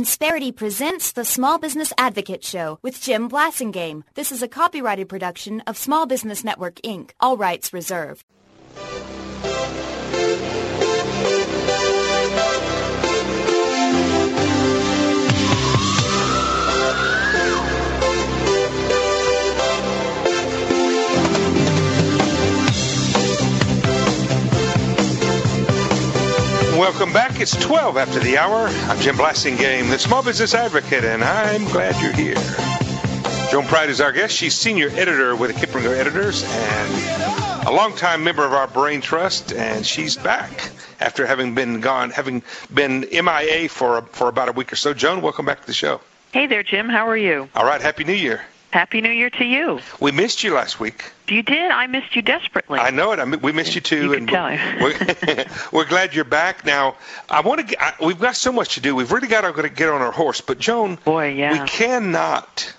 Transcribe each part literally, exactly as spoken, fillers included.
Insperity presents the Small Business Advocate Show with Jim Blasingame. This is a copyrighted production of Small Business Network, Incorporated. All rights reserved. Welcome back. It's twelve after the hour. I'm Jim Blasingame, the Small Business Advocate, and I'm glad you're here. Joan Pride is our guest. She's senior editor with the Kiplinger Editors and a longtime member of our Brain Trust, and she's back after having been gone, having been M I A for for about a week or so. Joan, welcome back to the show. Hey there, Jim. How are you? All right. Happy New Year. Happy New Year to you. We missed you last week. You did? I missed you desperately. I know it. I, we missed you too. You and can tell. we're, we're glad you're back. Now, I want to. Get, I, we've got so much to do. We've really got to get on our horse. But Joan, boy, yeah, we cannot.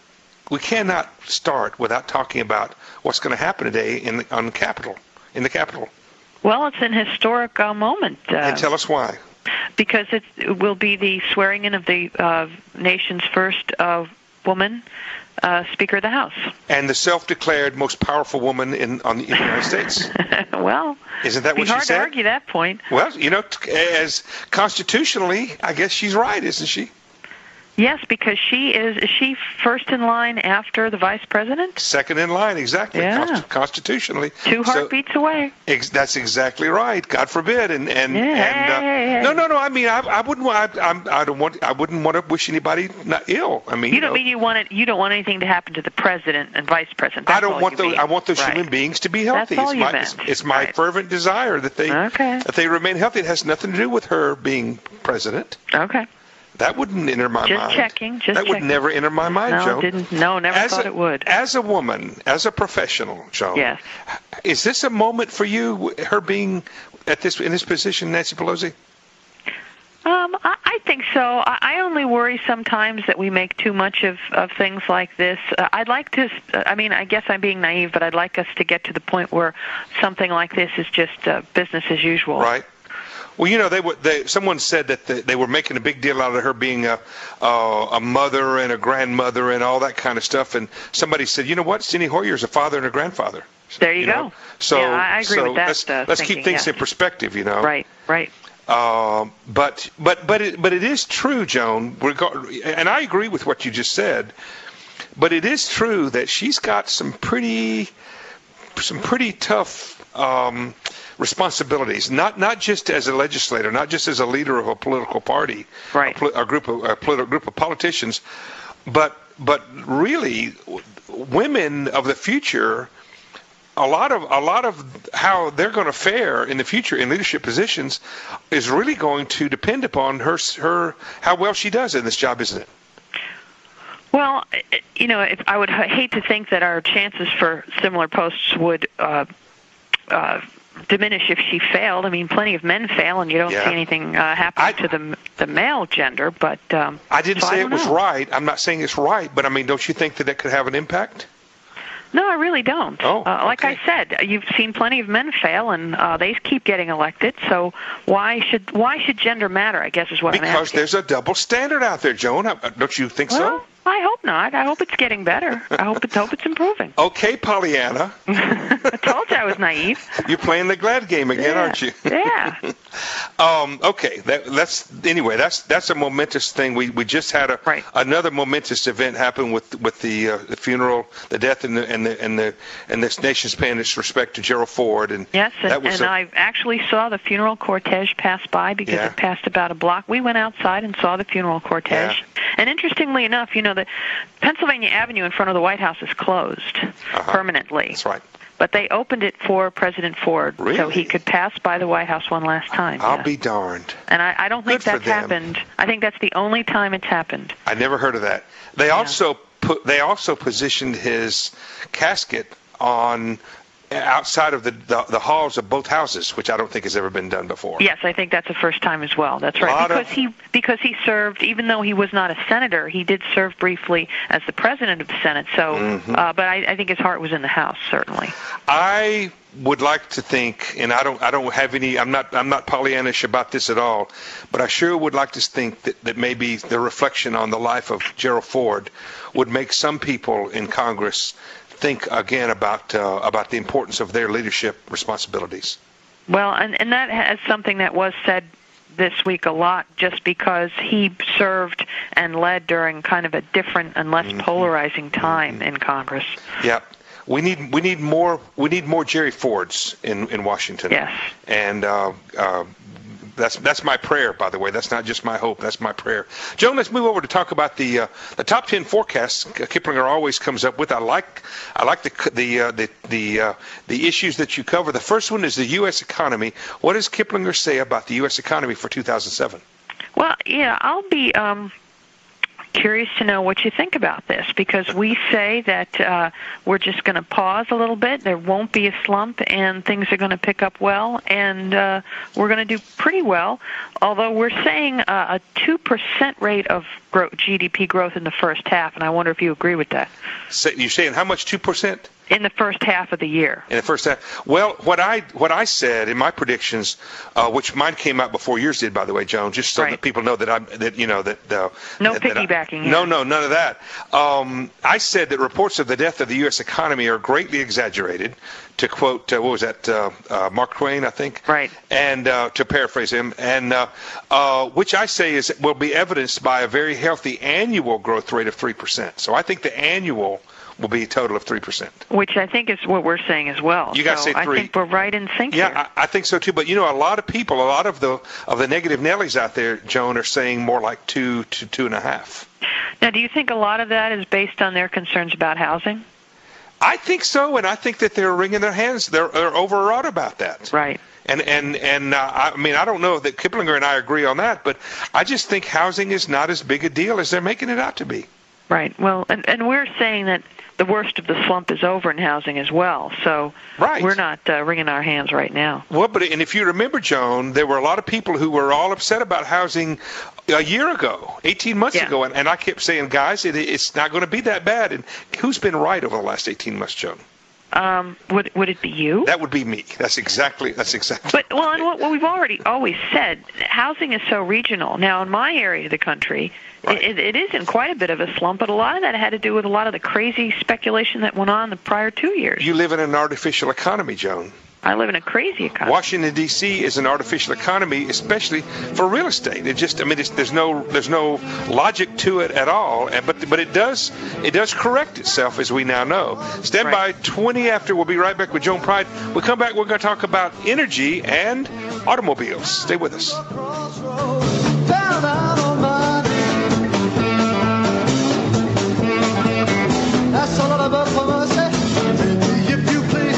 We cannot start without talking about what's going to happen today in the, on the Capitol. In the Capitol. Well, it's an historic uh, moment. Uh, and tell us why. Because it, it will be the swearing in of the uh, nation's first uh, woman. Uh, Speaker of the House. And the self-declared most powerful woman in on the, in the United States. Well, isn't that what she hard said? To argue that point. Well, you know, as constitutionally, I guess she's right, isn't she? Yes, because she is, is she first in line after the vice president? Second in line, exactly. Yeah. Const- constitutionally. Two heartbeats so, away. Ex- that's exactly right. God forbid. And and, yeah, and uh, hey, hey. no, no, no. I mean, I, I wouldn't. I, I'm, I don't want. I wouldn't want to wish anybody not ill. I mean, you, you don't know, mean you want it. You don't want anything to happen to the president and vice president. That's I don't all want you those. mean. I want those right. human beings to be healthy. That's all it's you my, meant. It's, it's my right. fervent desire that they okay. that they remain healthy. It has nothing to do with her being president. Okay. That wouldn't enter my just mind. Checking, just that checking. would never enter my mind, no, Joan. Didn't, no, never as thought a, it would. As a woman, as a professional, Joan, yes. is this a moment for you, her being at this in this position, Nancy Pelosi? Um, I, I think so. I, I only worry sometimes that we make too much of, of things like this. Uh, I'd like to, I mean, I guess I'm being naive, but I'd like us to get to the point where something like this is just uh, business as usual. Right. Well, you know, they were. They, someone said that the, they were making a big deal out of her being a, uh, a mother and a grandmother and all that kind of stuff. And somebody said, you know what, Steny Hoyer's a father and a grandfather. There you, you go. Know? So, yeah, I agree so with that. Let's, uh, let's thinking, keep things yeah. in perspective, you know. Right, right. Um, but but but it, but it is true, Joan. Regard, and I agree with what you just said. But it is true that she's got some pretty some pretty tough. Um, responsibilities, not not just as a legislator, not just as a leader of a political party, right. a, a group of a political group of politicians, but but really, women of the future. A lot of a lot of how they're going to fare in the future in leadership positions is really going to depend upon her her how well she does in this job, isn't it? Well, you know, if, I would hate to think that our chances for similar posts would. Uh, uh, diminish if she failed. I mean, plenty of men fail, and you don't yeah. see anything uh, happen I, to the the male gender. But um, I didn't so say I it was know. right. I'm not saying it's right, but I mean, don't you think that that could have an impact? No, I really don't. Oh, uh, like okay. I said, you've seen plenty of men fail, and uh, they keep getting elected. So why should why should gender matter? I guess is what because I'm asking. Because there's a double standard out there, Joan. Don't you think well, so? I hope not. I hope it's getting better. I hope it's hope it's improving. Okay, Pollyanna. I told you I was naive. You're playing the glad game again, yeah. aren't you? Yeah. um, okay. That, that's anyway. That's that's a momentous thing. We we just had a right. another momentous event happen with with the uh, the funeral, the death, and the and the and the and this nation's paying its respect to Gerald Ford. And yes, and, that was and a, I actually saw the funeral cortege pass by because yeah. it passed about a block. We went outside and saw the funeral cortege. Yeah. And interestingly enough, you know, the Pennsylvania Avenue in front of the White House is closed uh-huh. permanently. That's right. But they opened it for President Ford really? so he could pass by the White House one last time. I'll yeah. be darned. And I, I don't think Good that's for them. happened. I think that's the only time it's happened. I never heard of that. They yeah. also put they also positioned his casket on outside of the, the the halls of both houses, which I don't think has ever been done before. Yes, I think that's the first time as well. That's right. Because of, he because he served, even though he was not a senator, he did serve briefly as the president of the Senate. So, mm-hmm. uh, but I, I think his heart was in the House, certainly. I would like to think, and I don't I don't have any. I'm not I'm not Pollyannish about this at all, but I sure would like to think that, that maybe the reflection on the life of Gerald Ford would make some people in Congress think again about uh, about the importance of their leadership responsibilities. Well, and, and that is something that was said this week a lot, just because he served and led during kind of a different and less mm-hmm. polarizing time mm-hmm. in Congress. Yeah. We need we need more we need more Jerry Fords in, in Washington. Yes. And uh, uh, that's that's my prayer, by the way. That's not just my hope. That's my prayer. Joan, let's move over to talk about the uh, the top ten forecasts Kiplinger always comes up with. I like I like the the uh, the the, uh, the issues that you cover. The first one is the U S economy. What does Kiplinger say about the U S economy for two thousand seven? Well, yeah, I'll be. Um curious to know what you think about this, because we say that uh, we're just going to pause a little bit. There won't be a slump, and things are going to pick up well, and uh, we're going to do pretty well, although we're saying uh, a two percent rate of growth, G D P growth in the first half, and I wonder if you agree with that. So you're saying how much, two percent? In the first half of the year. In the first half. Well, what I what I said in my predictions, uh, which mine came out before yours did, by the way, Joan, just so right. that people know that I'm that you know that. Uh, no that, piggybacking. That I, no, no, none of that. Um, I said that reports of the death of the U S economy are greatly exaggerated. To quote, uh, what was that, uh, uh, Mark Twain, I think? Right. And uh, to paraphrase him, and uh, uh, which I say is will be evidenced by a very healthy annual growth rate of three percent. So I think the annual will be a total of three percent. Which I think is what we're saying as well. You guys so say three. I think we're right in sync Yeah, here. I, I think so too. But, you know, a lot of people, a lot of the of the negative Nellies out there, Joan, are saying more like two to two and a half. Now, do you think a lot of that is based on their concerns about housing? I think so, and I think that they're wringing their hands. They're, they're overwrought about that. Right. And and and uh, I mean, I don't know that Kiplinger and I agree on that, but I just think housing is not as big a deal as they're making it out to be. Right. Well, and, and we're saying that the worst of the slump is over in housing as well. So right. we're not uh, wringing our hands right now. Well, but and if you remember, Joan, there were a lot of people who were all upset about housing a year ago, eighteen months yeah. ago, and, and I kept saying, guys, it, it's not going to be that bad. And who's been right over the last eighteen months, Joan? Um, would would it be you? That would be me. That's exactly that's exactly. But well, and what, what we've already always said, housing is so regional. Now, in my area of the country, right. it, it is in quite a bit of a slump, but a lot of that had to do with a lot of the crazy speculation that went on the prior two years. You live in an artificial economy, Joan. I live in a crazy economy. Washington D C is an artificial economy, especially for real estate. It just, I mean, it's, there's no, there's no logic to it at all. And, but, but it does, it does correct itself, as we now know. Stand right. by. twenty after. We'll be right back with Joan Pride. We come back. We're going to talk about energy and automobiles. Stay with us. That's all about for if you please.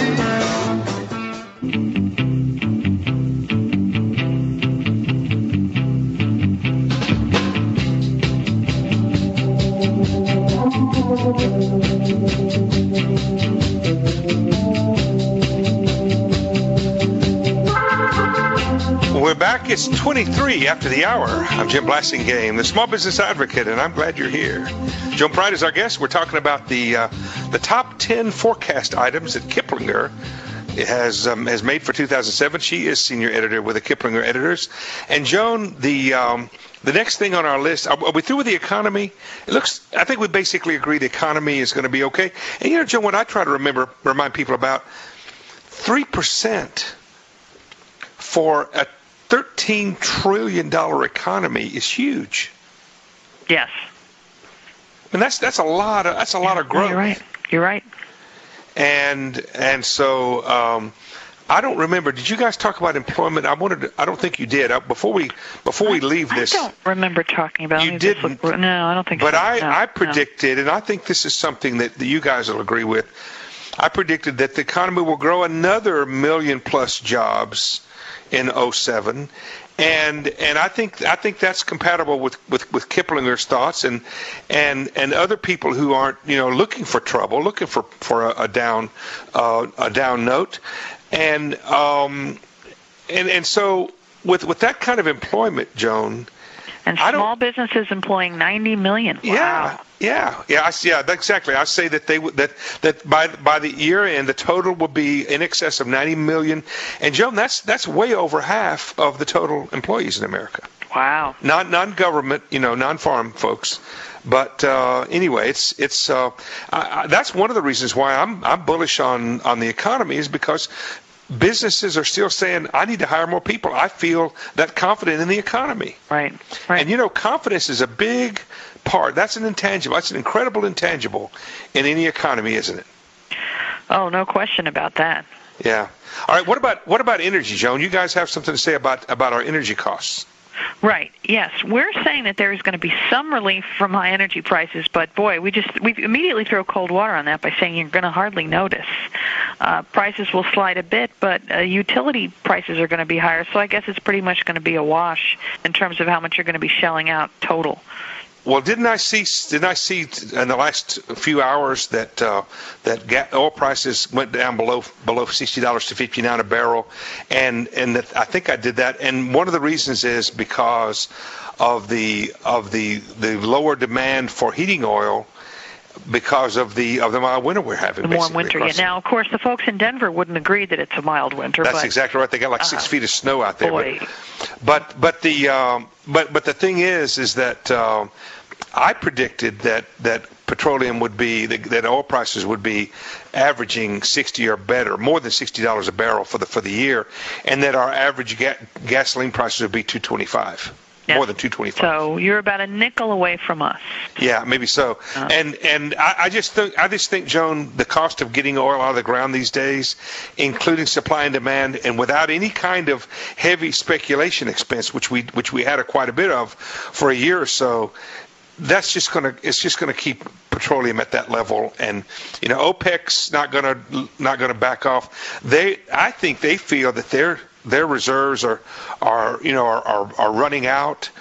We're back. It's twenty-three after the hour. I'm Jim Blasingame, the Small Business Advocate, and I'm glad you're here. Joan Pride is our guest. We're talking about the uh, the top ten forecast items that Kiplinger has um, has made for two thousand seven. She is senior editor with the Kiplinger Editors. And Joan, the um, the next thing on our list, are, are we through with the economy? It looks, I think we basically agree the economy is going to be okay. And you know, Joan, what I try to remember, remind people about, three percent for a thirteen trillion dollars economy is huge. Yes. And that's that's a lot of that's a yeah, lot of growth. You're right. You're right. And and so um, I don't remember. Did you guys talk about employment? I wanted. To, I don't think you did. I, before we before we leave this, I don't remember talking about. You didn't. Look, no, I don't think. But so. I, no, I predicted, no. and I think this is something that, that you guys will agree with. I predicted that the economy will grow another million plus jobs in oh seven, And and I think I think that's compatible with, with, with Kiplinger's thoughts and and and other people who aren't you know looking for trouble, looking for for a, a down uh, a down note, and um and and so with with that kind of employment, Joan. And small businesses employing ninety million. Wow. Yeah, yeah, yeah. I, yeah, exactly. I say that they would that that by by the year end, the total will be in excess of ninety million. And Joan, that's that's way over half of the total employees in America. Wow. Non non-government, you know, non-farm folks. But uh, anyway, it's it's uh, I, I, that's one of the reasons why I'm I'm bullish on on the economy is because businesses are still saying, I need to hire more people. I feel that confident in the economy. Right, right. And, you know, confidence is a big part. That's an intangible. That's an incredible intangible in any economy, isn't it? Oh, no question about that. Yeah. All right. What about what about energy, Joan? You guys have something to say about, about our energy costs. Right. Yes, we're saying that there is going to be some relief from high energy prices, but boy, we just we immediately throw cold water on that by saying you're going to hardly notice. Uh, prices will slide a bit, but uh, utility prices are going to be higher. So I guess it's pretty much going to be a wash in terms of how much you're going to be shelling out total. Well, didn't I see? Didn't I see in the last few hours that uh, that ga- oil prices went down below below sixty dollars to fifty-nine a barrel, and and that I think I did that. And one of the reasons is because of the of the the lower demand for heating oil. Because of the of the mild winter we're having, the warm winter. Yeah. Now, of course, the folks in Denver wouldn't agree that it's a mild winter. That's but, exactly right. They got like six uh, feet of snow out there. Boy. But but but the um, but but the thing is, is that uh, I predicted that that petroleum would be that, that oil prices would be averaging sixty or better, more than sixty dollars a barrel for the for the year, and that our average ga- gasoline prices would be two twenty-five. Yes. More than two twenty-five. So you're about a nickel away from us. Yeah, maybe so. Uh, and and I, I just think I just think, Joan, the cost of getting oil out of the ground these days, including supply and demand, and without any kind of heavy speculation expense, which we which we had a, quite a bit of for a year or so, that's just gonna it's just gonna keep petroleum at that level. And you know, OPEC's not gonna not gonna back off. They I think they feel that they're Their reserves are, are you know, are, are, are running out,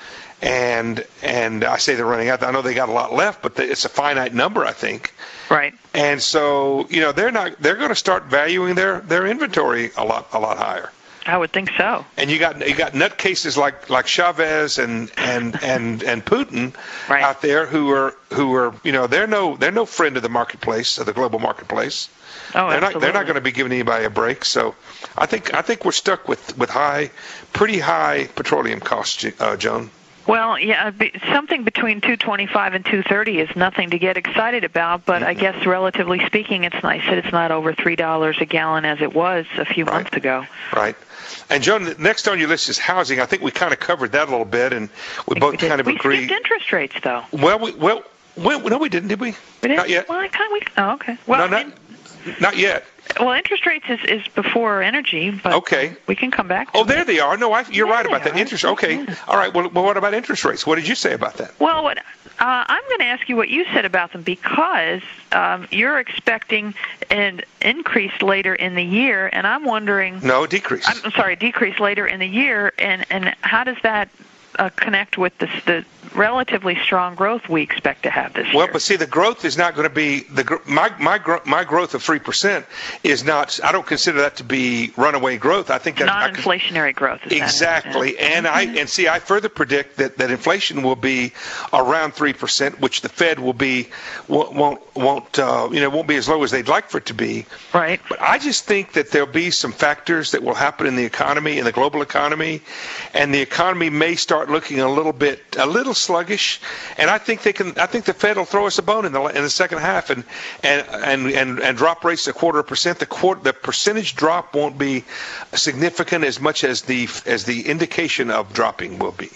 and and I say they're running out. I know they got a lot left, but it's a finite number, I think. Right. And so, you know, they're not. They're going to start valuing their, their inventory a lot a lot higher. I would think so. And you got you got nutcases like like Chavez and and and, and Putin right. out there who are who are you know they're no they're no friend of the marketplace, of the global marketplace. Oh, they're absolutely. not they're not going to be giving anybody a break. So I think I think we're stuck with, with high, pretty high petroleum costs, uh, Joan. Well, yeah, something between two twenty-five and two thirty is nothing to get excited about, but mm-hmm. I guess relatively speaking, it's nice that it's not over three dollars a gallon as it was a few right. months ago. Right. And, Joan, next on your list is housing. I think we kind of covered that a little bit, and we both we kind of we agree. We skipped interest rates, though. Well, we, well, well, no, we didn't, did we? We didn't? Not yet. Well, I kind of, we, oh, okay. Well, no, not, in, not yet. Well, interest rates is, is before energy, but okay. we can come back to Oh, there it. they are. No, I, you're yeah, right about that. Are. Interest. Okay. Yeah. All right. Well, well, what about interest rates? What did you say about that? Well, what, uh, I'm going to ask you what you said about them because um, you're expecting an increase later in the year, and I'm wondering... No, decrease. I'm sorry, decrease later in the year, and, and how does that uh, connect with the, the relatively strong growth we expect to have this well, year? Well, but see, the growth is not going to be the my my my growth of three percent is not. I don't consider that to be runaway growth. I think that non-inflationary growth. Is exactly, that, and mm-hmm. I and see, I further predict that, that inflation will be around three percent, which the Fed will be won't won't, won't uh, you know won't be as low as they'd like for it to be. Right. But I just think that there'll be some factors that will happen in the economy, in the global economy, and the economy may start looking a little bit a little sluggish, and I think they can. I think the Fed will throw us a bone in the in the second half, and and and and, and drop rates a quarter of a percent. The quarter, the percentage drop won't be significant as much as the as the indication of dropping will be.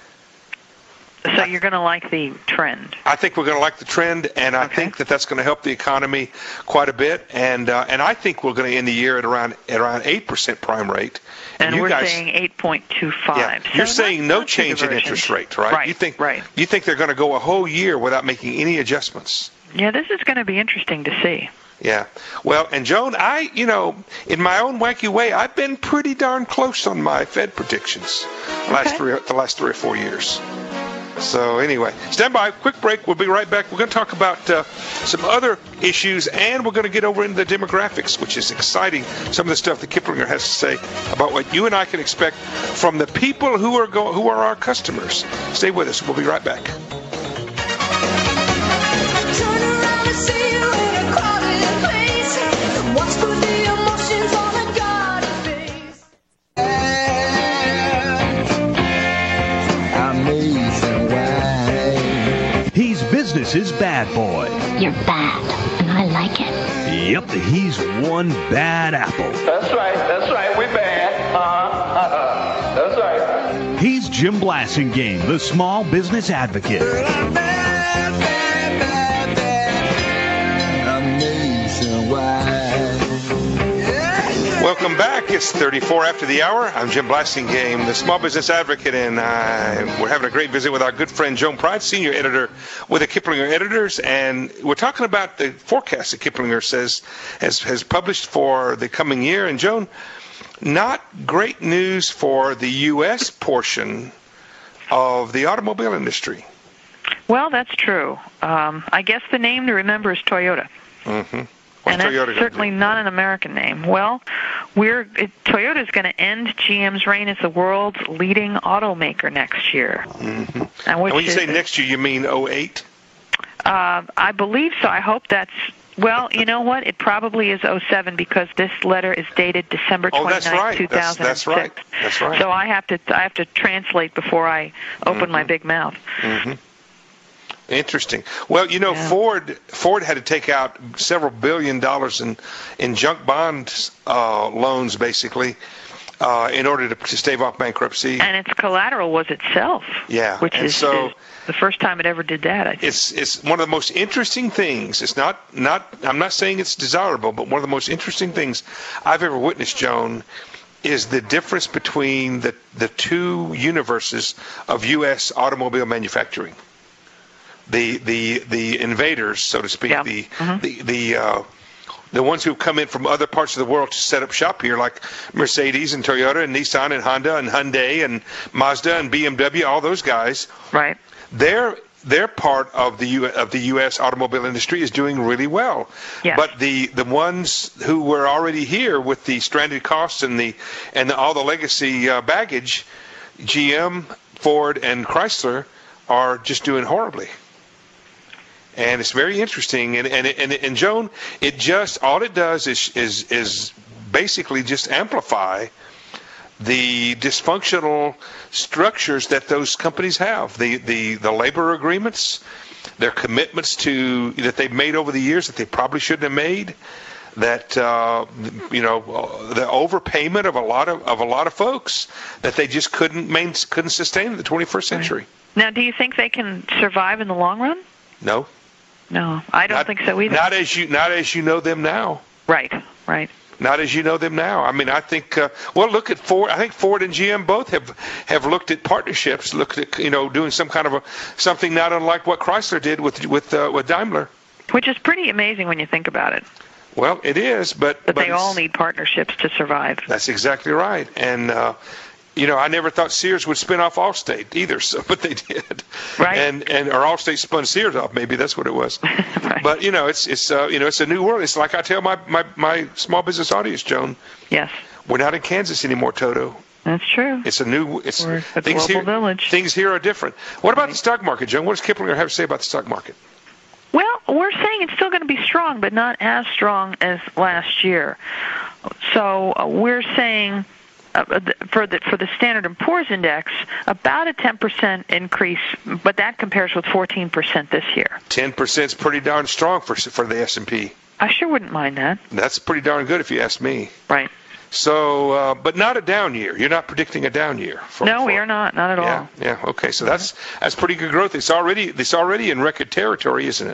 So you're going to like the trend? I think we're going to like the trend, and I okay. think that that's going to help the economy quite a bit. And uh, and I think we're going to end the year at around at around eight percent prime rate. And, and you we're guys, saying eight point two five. Yeah, so you're saying not, no not change in interest rate, right? Right. You think right. you think they're going to go a whole year without making any adjustments? Yeah, this is going to be interesting to see. Yeah. Well, and Joan, I, you know, in my own wacky way, I've been pretty darn close on my Fed predictions the last Okay. three, the last three or four years. So anyway, stand by. Quick break. We'll be right back. We're going to talk about uh, some other issues, and we're going to get over into the demographics, which is exciting. Some of the stuff that Kiplinger has to say about what you and I can expect from the people who are go- who are our customers. Stay with us. We'll be right back. Turn around and see you in a crowded place. Watch for the emotions on a guarded face. Amazing way. He's business's bad boy. You're bad, and I like it. Yep, he's one bad apple. That's right, that's right, we bad. Uh-huh, uh-huh. That's right. He's Jim Blassingame, the small business advocate. Amazing way. Welcome back. It's thirty-four after the hour. I'm Jim Blassingame, the small business advocate, and uh, we're having a great visit with our good friend Joan Pride, senior editor with the Kiplinger Editors, and we're talking about the forecast that Kiplinger says has, has published for the coming year. And Joan, not great news for the U S portion of the automobile industry. Well, that's true. Um, I guess the name to remember is Toyota. Mm-hmm. What's And that's Toyota gonna certainly do? not an American name. Well, we're it, Toyota is going to end G M's reign as the world's leading automaker next year. Mm-hmm. And, And which when you is, say next year, you mean oh eight? uh, I believe so. I hope that's. Well, you know what? It probably is oh seven because this letter is dated December Oh, that's twenty-ninth, right. two That's- thousand six. that's right. That's right. So I have to I have to translate before I open Mm-hmm. my big mouth. Mm-hmm. Interesting. Well, you know, Yeah. Ford Ford had to take out several billion dollars in in junk bond uh, loans, basically, uh, in order to, to stave off bankruptcy. And its collateral was itself. Yeah, Which and is, so- is the first time it ever did that, I think. It's it's one of the most interesting things. It's not not I'm not saying it's desirable, but one of the most interesting things I've ever witnessed, Joan, is the difference between the the two universes of U S automobile manufacturing. The the the invaders, so to speak, Yeah. the Mhm. the the uh, the ones who come in from other parts of the world to set up shop here, like Mercedes and Toyota and Nissan and Honda and Hyundai and Mazda and B M W, all those guys. Right. Their their part of the U, of the U S automobile industry is doing really well. Yes. But the, the ones who were already here with the stranded costs and the and the, all the legacy uh, baggage, G M, Ford, and Chrysler are just doing horribly. And it's very interesting. And and and, and Joan, it just all it does is is is basically just amplify the dysfunctional structures that those companies have, the, the, the labor agreements, their commitments to that they've made over the years that they probably shouldn't have made, that uh, you know the overpayment of a lot of of a lot of folks that they just couldn't main, couldn't sustain in the twenty-first century. Now, do you think they can survive in the long run? No, No, I don't not, think so either. Not as you not as you know them now. Right, right. Not as you know them now. I mean, I think. Uh, well, look at Ford. I think Ford and G M both have have looked at partnerships. Looked at you know doing some kind of a something not unlike what Chrysler did with with uh, with Daimler. Which is pretty amazing when you think about it. Well, it is, but But, but they all it's- need partnerships to survive. That's exactly right. And uh, you know, I never thought Sears would spin off Allstate either. So, but they did. Right. And and or Allstate spun Sears off. Maybe that's what it was. Right. But you know, it's it's uh, you know it's a new world. It's like I tell my, my my small business audience, Joan. Yes, We're not in Kansas anymore, Toto. that's true. It's a new. It's We're a things global here. village. Things here are different. What about the stock market, Joan? What does Kiplinger have to say about the stock market? Well, we're saying it's still going to be strong, but not as strong as last year. So uh, we're saying uh, th- for the for the Standard and Poor's index, about a ten percent increase, but that compares with fourteen percent this year. Ten percent is pretty darn strong for for the S and P. I sure wouldn't mind that. That's pretty darn good if you ask me. Right. So, uh, but not a down year. You're not predicting a down year. For, No, for, we are not. Not at Yeah, all. yeah. Okay, so that's that's pretty good growth. It's already it's already in record territory, isn't it?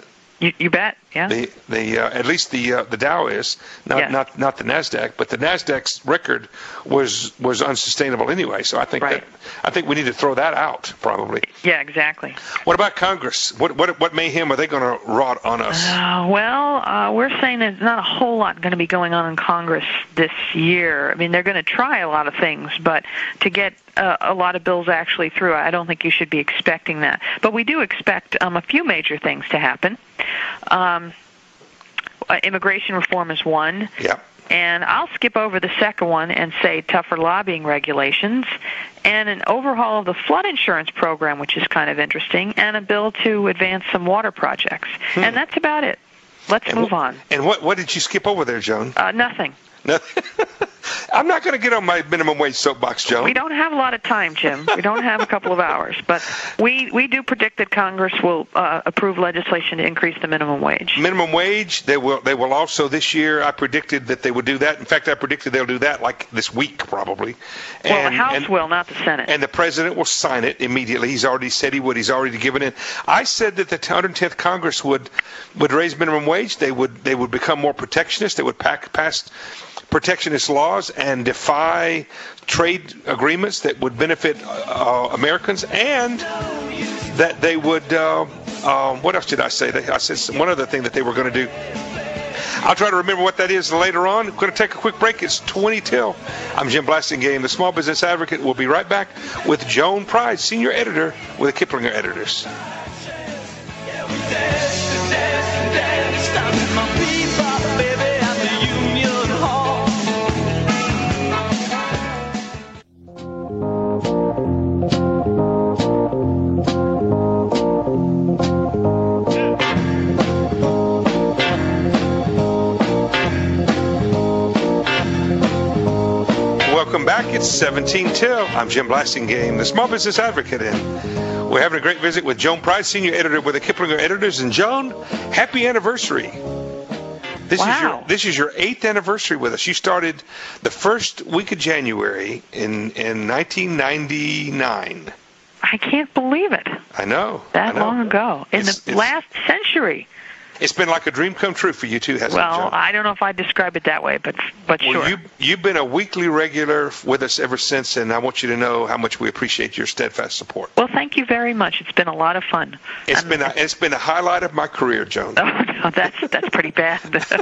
You, you bet, yeah. The the uh, at least the uh, the Dow is not Yes. not not the Nasdaq, but the Nasdaq's record was was unsustainable anyway. So I think Right. that I think we need to throw that out probably. Yeah, exactly. What about Congress? What what what mayhem are they going to wrought on us? Uh, well, uh, we're saying there's not a whole lot going to be going on in Congress this year. I mean, they're going to try a lot of things, but to get uh, a lot of bills actually through, I don't think you should be expecting that. But we do expect um, a few major things to happen. Um, uh, immigration reform is one. Yeah. And I'll skip over the second one and say tougher lobbying regulations and an overhaul of the flood insurance program, which is kind of interesting, and a bill to advance some water projects. Hmm. And that's about it. Let's And move wh- on. And what what did you skip over there, Joan? Uh, nothing. Nothing. I'm not going to get on my minimum wage soapbox, Joan. We don't have a lot of time, Jim. We don't have a couple of hours. But we, we do predict that Congress will uh, approve legislation to increase the minimum wage. Minimum wage. They will. They will also this year. I predicted that they would do that. In fact, I predicted they'll do that like this week probably. Well, And- the House and- will, not the Senate. And the president will sign it immediately. He's already said he would. He's already given it. I said that the one hundred tenth Congress would would raise minimum wage. They would they would become more protectionist. They would pack, pass protectionist laws and defy trade agreements that would benefit uh, Americans, and that they would. Uh, uh, what else did I say? They, I said one other thing that they were going to do. I'll try to remember what that is later on. I'm going to take a quick break. It's twenty till. I'm Jim Blasingame, the Small Business Advocate. We'll be right back with Joan Pride, Senior Editor with the Kiplinger Editors. Welcome back. It's seventeen till. I'm Jim Blasingame, the Small Business Advocate, and we're having a great visit with Joan Pride, Senior Editor with the Kiplinger Editors. And Joan, happy anniversary. This is your Wow. this is your eighth anniversary with us. You started the first week of January in in nineteen ninety-nine. I can't believe it. I know. That I know. long ago. In It's- the it's- last century. It's been like a dream come true for you too, hasn't it, Well, Joan? I don't know if I'd describe it that way, but but Well, sure. you, you've been a weekly regular with us ever since, and I want you to know how much we appreciate your steadfast support. Well, thank you very much. It's been a lot of fun. It's I'm- been a, it's been a highlight of my career, Joan. Oh, no, that's that's pretty bad.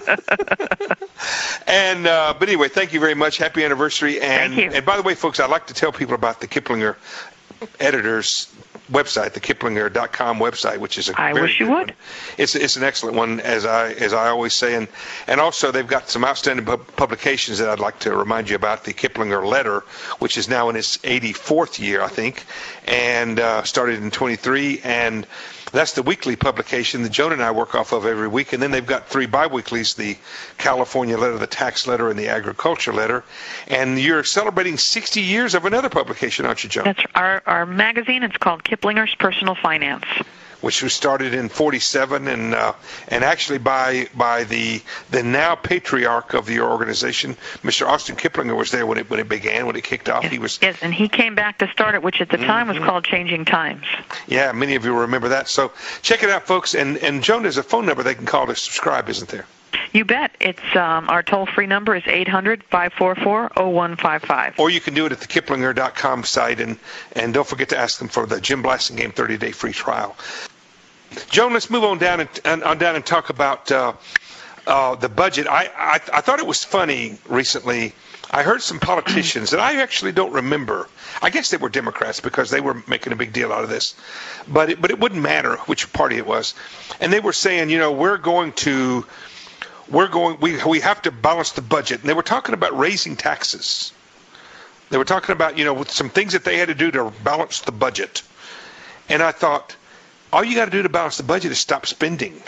And uh, but anyway, thank you very much. Happy anniversary. And Thank you. and by the way, folks, I'd like to tell people about the Kiplinger Editors website, the Kiplinger dot com website, which is a I very wish you good would. one. It's it's an excellent one, as I as I always say, and and also they've got some outstanding pub- publications that I'd like to remind you about. The Kiplinger Letter, which is now in its eighty-fourth year, I think, and uh, started in twenty-three, and that's the weekly publication that Joan and I work off of every week. And then they've got three biweeklies, the California Letter, the Tax Letter, and the Agriculture Letter. And you're celebrating sixty years of another publication, aren't you, Joan? That's our our magazine. It's called Kiplinger's Personal Finance. Which was started in forty-seven, and uh, and actually by by the the now patriarch of the organization, Mister Austin Kiplinger, was there when it when it began, when it kicked off. Yes, He was yes, and he came back to start it, which at the time was called Changing Times. Yeah, many of you remember that. So check it out, folks. And and Joan, there's a phone number they can call to subscribe, isn't there? You bet. It's um, our toll-free number is eight hundred, five four four, zero one five five. Or you can do it at the Kiplinger dot com site, and and don't forget to ask them for the Jim Blasingame thirty-day free trial. Joan, let's move on down and, and on down and talk about uh, uh, the budget. I, I I thought it was funny recently. I heard some politicians that I actually don't remember. I guess they were Democrats because they were making a big deal out of this, but it, but it wouldn't matter which party it was. And they were saying, you know, we're going to we're going we we have to balance the budget. And they were talking about raising taxes. They were talking about, you know, with some things that they had to do to balance the budget. And I thought, all you got to do to balance the budget is stop spending.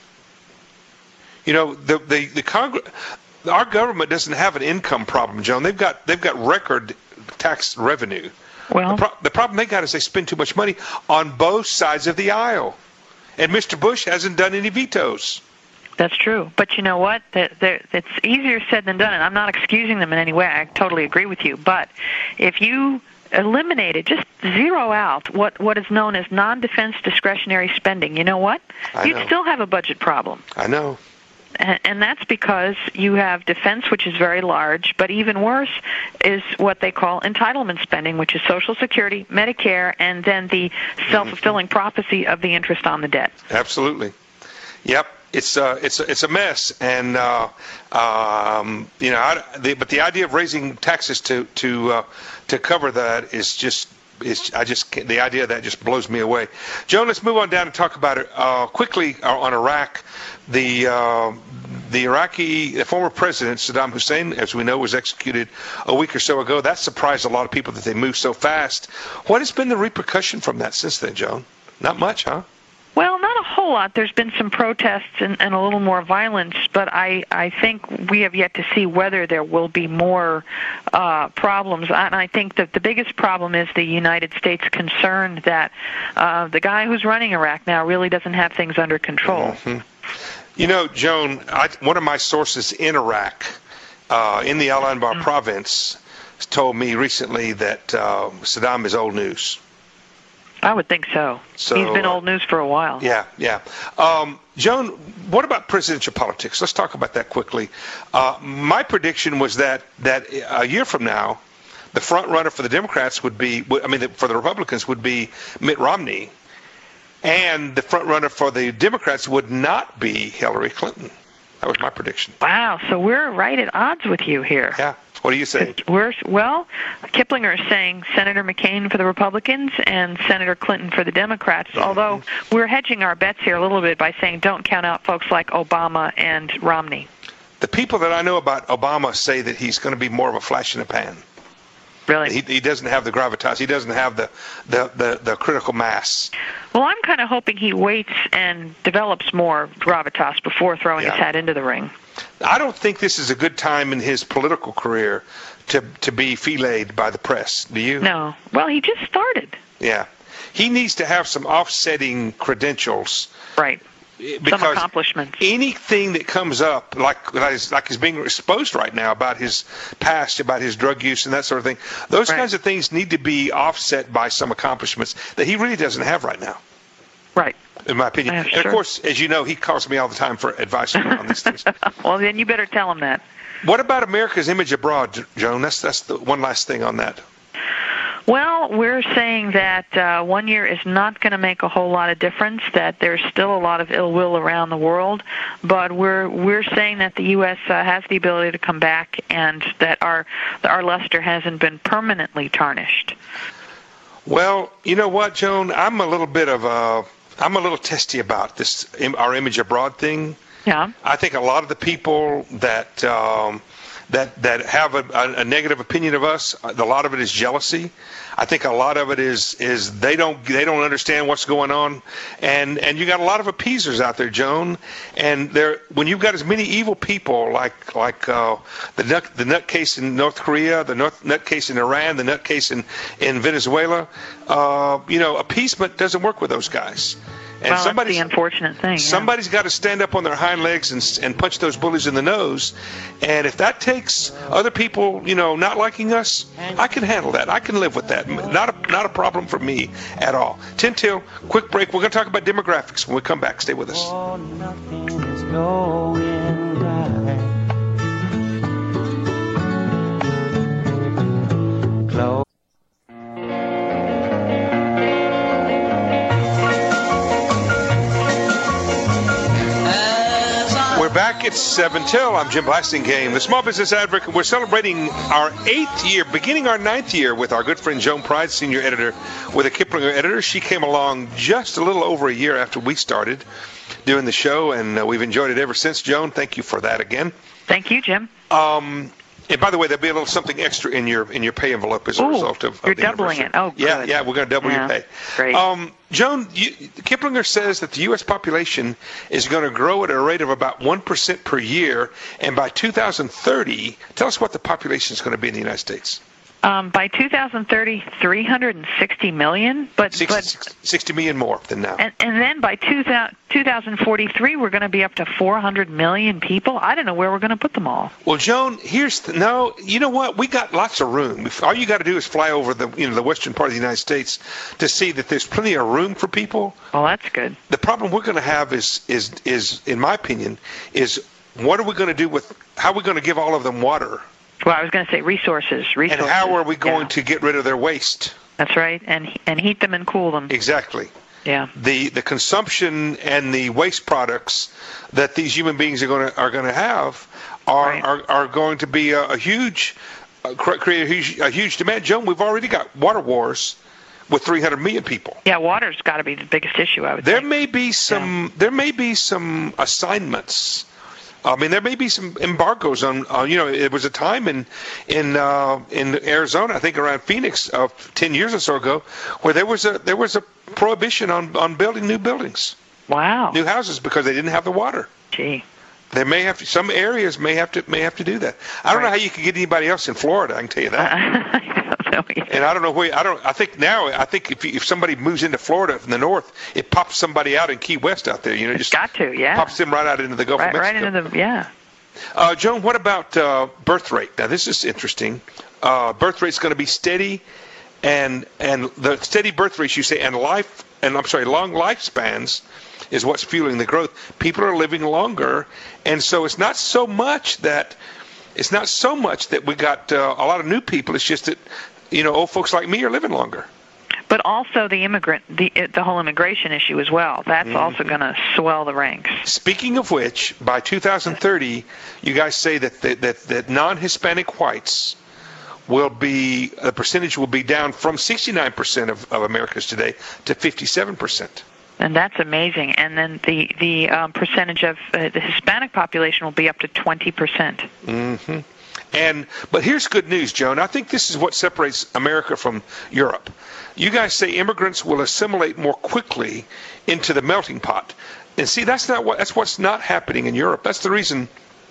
You know, the the the Congress, our government doesn't have an income problem, Joan. They've got they've got record tax revenue. Well, The, pro- the problem they got is they spend too much money on both sides of the aisle, and Mister Bush hasn't done any vetoes. that's true. But you know what? The, the, it's easier said than done, and I'm not excusing them in any way. I totally agree with you. But if you eliminate it, just zero out what, what is known as non-defense discretionary spending, you know what? I You'd know. still have a budget problem. I know. And, and that's because you have defense, which is very large, but even worse is what they call entitlement spending, which is Social Security, Medicare, and then the self-fulfilling prophecy of the interest on the debt. Absolutely. Yep. It's uh, it's it's a mess, and uh, um, you know, I, the, but the idea of raising taxes to to uh, to cover that is just is I just can't, the idea of that just blows me away. Joan, let's move on down and talk about it uh, quickly uh, on Iraq. The uh, the Iraqi the former president Saddam Hussein, as we know, was executed a week or so ago. That surprised a lot of people that they moved so fast. What has been the repercussion from that since then, Joan? Not much, huh? Well, not a whole lot. There's been some protests and, and a little more violence, but I, I think we have yet to see whether there will be more uh, problems. And I think that the biggest problem is the United States concerned that uh, the guy who's running Iraq now really doesn't have things under control. Mm-hmm. You know, Joan, I, one of my sources in Iraq, uh, in the Al Anbar mm-hmm. province, told me recently that uh, Saddam is old news. I would think so. so He's been old news for a while. Yeah, yeah. Um, Joan, what about presidential politics? Let's talk about that quickly. Uh, my prediction was that, that a year from now, the front runner for the Democrats would be, I mean, for the Republicans would be Mitt Romney, and the front runner for the Democrats would not be Hillary Clinton. That was my prediction. Wow, so we're right at odds with you here. Yeah. What do you say? We're, well, Kiplinger is saying Senator McCain for the Republicans and Senator Clinton for the Democrats, mm-hmm. although we're hedging our bets here a little bit by saying don't count out folks like Obama and Romney. The people that I know about Obama say that he's going to be more of a flash in the pan. Really? He, he doesn't have the gravitas. He doesn't have the, the, the, the critical mass. Well, I'm kind of hoping he waits and develops more gravitas before throwing yeah. his hat into the ring. I don't think this is a good time in his political career to to be filleted by the press. Do you? No. Well, he just started. Yeah. He needs to have some offsetting credentials. Right. Because some accomplishments. Anything that comes up, like like is, like is being exposed right now about his past, about his drug use and that sort of thing, those right. kinds of things need to be offset by some accomplishments that he really doesn't have right now. Right. In my opinion. Yeah, and sure. of course, as you know, he calls me all the time for advice on these things. Well, then you better tell him that. What about America's image abroad, Joan? That's that's the one last thing on that. Well, we're saying that uh, one year is not going to make a whole lot of difference, that there's still a lot of ill will around the world, but we're we're saying that the U S uh, has the ability to come back and that our our luster hasn't been permanently tarnished. Well, you know what, Joan? I'm a little bit of a I'm a little testy about this our image abroad thing. Yeah. I think a lot of the people that um, that that have a, a, a negative opinion of us, a lot of it is jealousy. I think a lot of it is is they don't they don't understand what's going on, and and you got a lot of appeasers out there, Joan. And there, when you've got as many evil people like like uh, the nut the nutcase in North Korea, the nut, nutcase in Iran, the nutcase in in Venezuela, uh, you know, appeasement doesn't work with those guys. And well, that's the unfortunate thing. Somebody's yeah. got to stand up on their hind legs and and punch those bullies in the nose. And if that takes other people, you know, not liking us, I can handle that. I can live with that. Not a, not a problem for me at all. ten till, quick break. We're going to talk about demographics when we come back. Stay with us. Oh, nothing is going right. Close. We're back at seven till. I'm Jim Blasingame, the Small Business Advocate. We're celebrating our eighth year, beginning our ninth year with our good friend Joan Pride, senior editor with the Kiplinger Editor. She came along just a little over a year after we started doing the show, and uh, we've enjoyed it ever since. Joan, thank you for that again. Thank you, Jim. Um, and by the way, there'll be a little something extra in your in your pay envelope as a Ooh, result of, of you're the doubling it. Oh, good. Yeah, yeah, we're going to double yeah. your pay. Great. Um, Joan, you, Kiplinger says that the U S population is going to grow at a rate of about one percent per year, and by two thousand thirty, tell us what the population is going to be in the United States. Um, by two thousand thirty, three hundred sixty million, but sixty, but sixty million more than now. and, and then by two thousand forty-three, we're going to be up to four hundred million people. I don't know where we're going to put them all. Well, Joan, here's the, no. You know what? We got lots of room. If, all you got to do is fly over the you know the western part of the United States to see that there's plenty of room for people. Well, that's good. The problem we're going to have is is is, in my opinion, is what are we going to do with how are we going to give all of them water? Well, I was going to say resources. Resources. And how are we going yeah. to get rid of their waste? That's right, and and heat them and cool them. Exactly. Yeah. The the consumption and the waste products that these human beings are going to are going to have are Right. are, are going to be a, a huge uh, cre- create a huge a huge demand. Joan, we've already got water wars with three hundred million people. Yeah, water's got to be the biggest issue, I would There think. may be some there may be some assignments. I mean, there may be some embargoes on, on. You know, it was a time in in uh, in Arizona, I think around Phoenix, uh, ten years or so ago, where there was a there was a prohibition on, on building new buildings, Wow. new houses, because they didn't have the water. Gee. They may have to. Some areas may have to may have to do that. I don't know how you can get anybody else in Florida. I can tell you that. I don't know either. And I don't know where. I don't. I think now. I think if you, if somebody moves into Florida from the north, it pops somebody out in Key West out there. You know, It's just got to, yeah. pops them right out into the Gulf Right, of right Mexico. into the, yeah. Uh, Joan, what about uh, birth rate? Now, this is interesting. Uh, birth rate's going to be steady, and and the steady birth rates, you say, and life, and I'm sorry, long lifespans is what's fueling the growth. People are living longer, and so it's not so much that it's not so much that we got uh, a lot of new people. It's just that you know old folks like me are living longer. But also the immigrant, the the whole immigration issue as well. That's Mm-hmm. also going to swell the ranks. Speaking of which, by two thousand thirty, you guys say that that that, that non-Hispanic whites will be the percentage will be down from sixty-nine percent of, of Americans today to fifty-seven percent. And that's amazing. And then the the um, percentage of uh, the Hispanic population will be up to twenty percent. Mm-hmm. And but here's good news, Joan. I think this is what separates America from Europe. You guys say immigrants will assimilate more quickly into the melting pot, and see that's not what that's what's not happening in Europe. That's the reason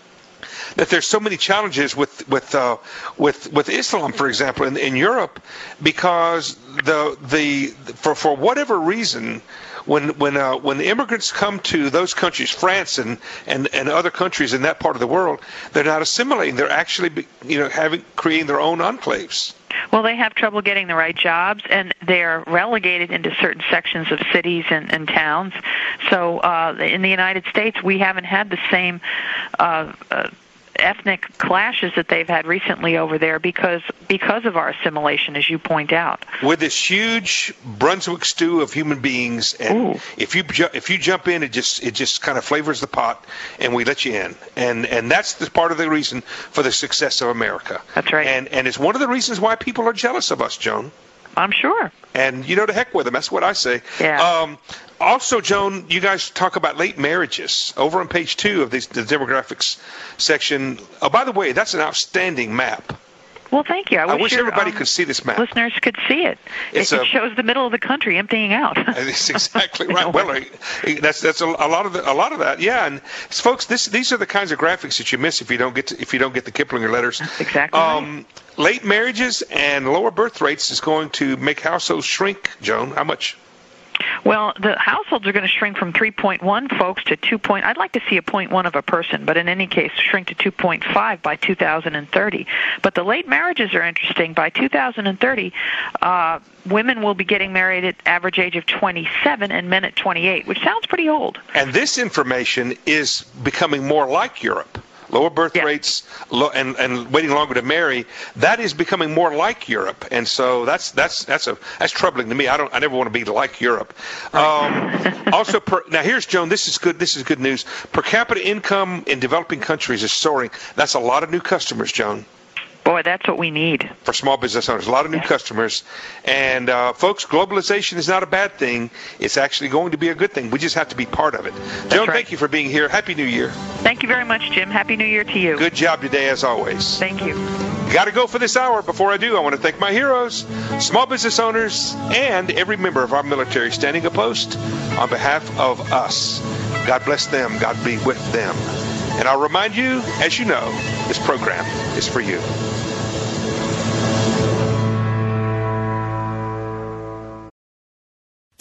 that there's so many challenges with with uh, with with Islam, for example, in, in Europe, because the the for for whatever reason. When when uh, when the immigrants come to those countries, France and, and, and other countries in that part of the world, they're not assimilating. They're actually you know having creating their own enclaves. Well, they have trouble getting the right jobs, and they're relegated into certain sections of cities and, and towns. So uh, in the United States, we haven't had the same uh, uh, ethnic clashes that they've had recently over there because because of our assimilation, as you point out. With this huge Brunswick stew of human beings, and Ooh. if you ju- if you jump in, it just it just kind of flavors the pot, and we let you in, and and that's the part of the reason for the success of America. That's right. And and it's one of the reasons why people are jealous of us, Joan. I'm sure. And you know, to heck with them. That's what I say. Yeah. Um, also, Joan, you guys talk about late marriages over on page two of this, the demographics section. Oh, by the way, that's an outstanding map. Well, thank you. I wish, I wish your, everybody um, could see this map. listeners could see it. It's it a- shows the middle of the country emptying out. That's exactly You know right. Well, uh, that's that's a, a lot of the, a lot of that. Yeah, and folks, this these are the kinds of graphics that you miss if you don't get to, if you don't get the Kiplinger letters. That's exactly Um, late marriages and lower birth rates is going to make households shrink. Joan, how much? Well, the households are going to shrink from three point one folks to two. Point, I'd like to see a point one of a person, but in any case, shrink to two point five by two thousand thirty. But the late marriages are interesting. By two thousand thirty, uh, women will be getting married at average age of twenty-seven and men at twenty-eight, which sounds pretty old. And this information is becoming more like Europe. Lower birth Yeah. rates lo- and, and waiting longer to marry, that is becoming more like Europe, and so that's that's that's a that's troubling to me. I don't I never want to be like Europe. Um, also, per, now here's Joan. This is good. This is good news. Per capita income in developing countries is soaring. That's a lot of new customers, Joan. Boy, that's what we need. For small business owners, a lot of new customers. And uh, folks, globalization is not a bad thing. It's actually going to be a good thing. We just have to be part of it. Joan, right. thank you for being here. Happy New Year. Thank you very much, Jim. Happy New Year to you. Good job today, as always. Thank you. Got to go for this hour. Before I do, I want to thank my heroes, small business owners, and every member of our military standing a post on behalf of us. God bless them. God be with them. And I'll remind you, as you know, this program is for you.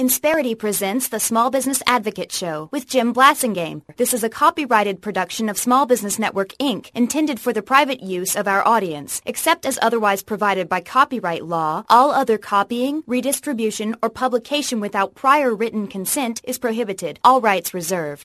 Insperity presents the Small Business Advocate Show with Jim Blasingame. This is a copyrighted production of Small Business Network, Incorporated, intended for the private use of our audience. Except as otherwise provided by copyright law, all other copying, redistribution, or publication without prior written consent is prohibited. All rights reserved.